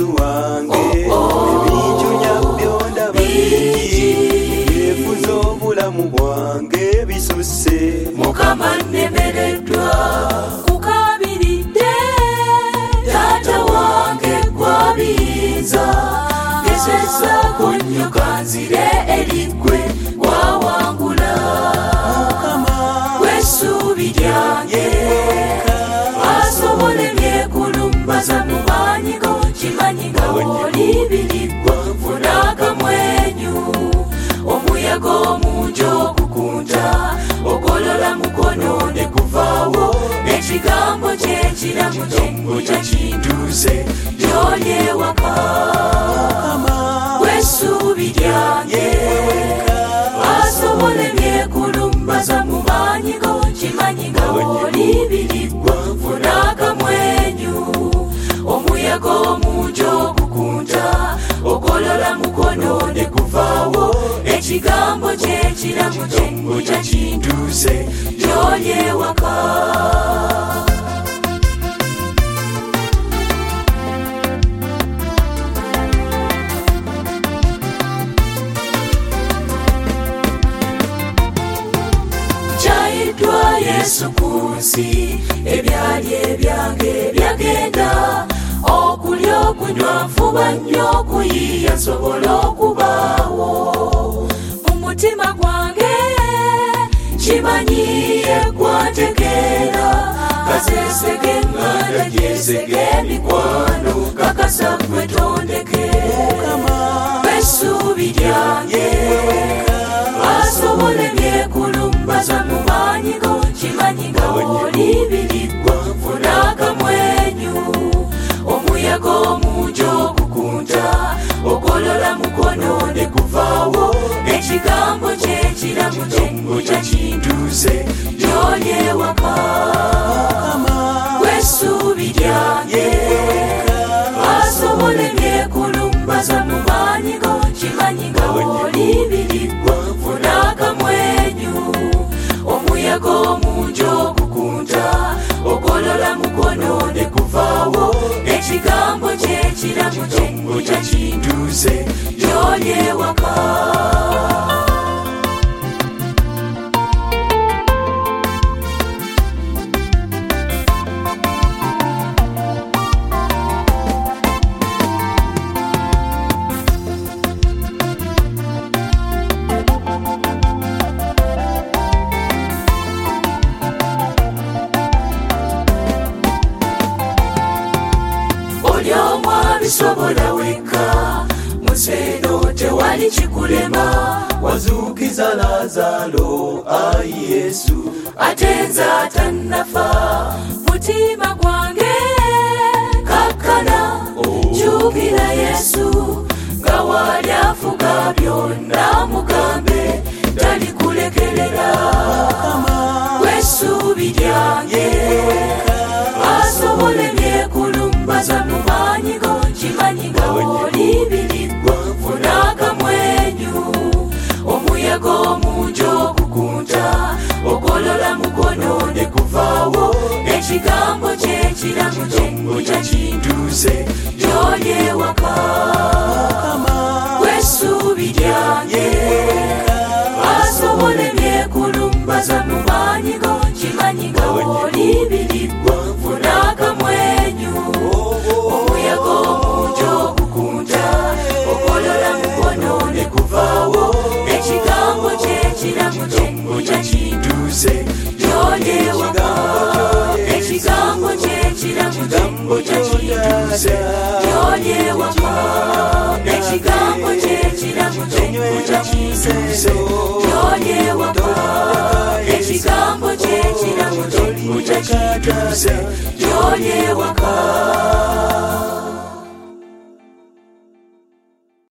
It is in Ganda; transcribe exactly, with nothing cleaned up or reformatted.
Yesu wange ebinjunya byonda bingi byefuza obulamu bwange bisusse Mukama nnemereddwa kukabiridde taata wange gwabiyinza gezezaako nnyo kanzire eriggwe gwawangula gw'essuubi lyange asobola ebyekulumbaza mu maanyigo kimanyi nga w'olibiriggwa nfuna akamwenyu omuyaga omungi okukunta ogolola mukono ne kuvaawo ekigambo ky'ekiramu ky'enguja kintuuse gy'oli ewaka gw'essuubi lyange asobola ebyekulumbaza mu maanyigo kimanyi nga w'olibiriggwa nfuna akamwenyu omuyaga omungi okukunta ogolola mukono ne kuvaawo ekigambo ky'ekiramu ky'enguja kintuuse gy'oli ewaka kyayiddwa Yesu ku nsi ebyali ebyange byagenda okulya okunywa nfuba nnyo okuyiiya nsobola okubaawo mu mutima gwange kimanyiye gwantegeera kasesege eŋŋanda gyesege emikwano kakasa gwe tondeke essuubi lyange asobola ebyekulumbaza mu maanyigo kimanyi nga w'olibiriggwa nfuna akamwenyu omuyaga omungi okukunta ogolola mukono ne kuvaawo ekigambo ky'ekiramu ky'enguja kintuuse gy'oli ewaka gw'essuubi lyange asobola ebyekulumbaza mu maanyigo kimanyi nga w'olibiriggwa nfuna akamwenyu omuyaga omungi okukunta ogolola mukono ne kuvaawo ekigambo ky'ekiramu ky'enguja kintuuse gy'oli ewaka bisobola wekka museno tewali kikulema wazuukiza Lazaalo ayi Yesu ate nze atannafa mutima gwange kakkana jjukira Yesu nga waali afuga byonna mugambe talikulekerera gw'essuubi lyange asobola ebyekulumbaza mu maanyigo kimanyi nga w'olibiriggwa nfuna akamwenyu omuyaga omungi okukunta ogolola mukono ne kuvaawo ekigambo ky'ekiramu ky'enguja kintuuse gy'oli ewaka gw'essuubi lyange asobola ebyekulumbaza mu maanyigo kimanyi nga w'olibiriggwa nfuna akamwenyu omuyaga omungi okukunta ogolola mukono ne kuvaawo ekigambo ky'ekiramu ky'enguja kintuuse gy'oli ewaka ekigambo ky'ekiramu ky'enguja kintuuse gy'oli ewaka ekigambo ky'ekiramu ky'enguja kintuuse gy'oli ewaka ekigambo ky'ekiramu ky'enguja kintuuse gy'oli ewaka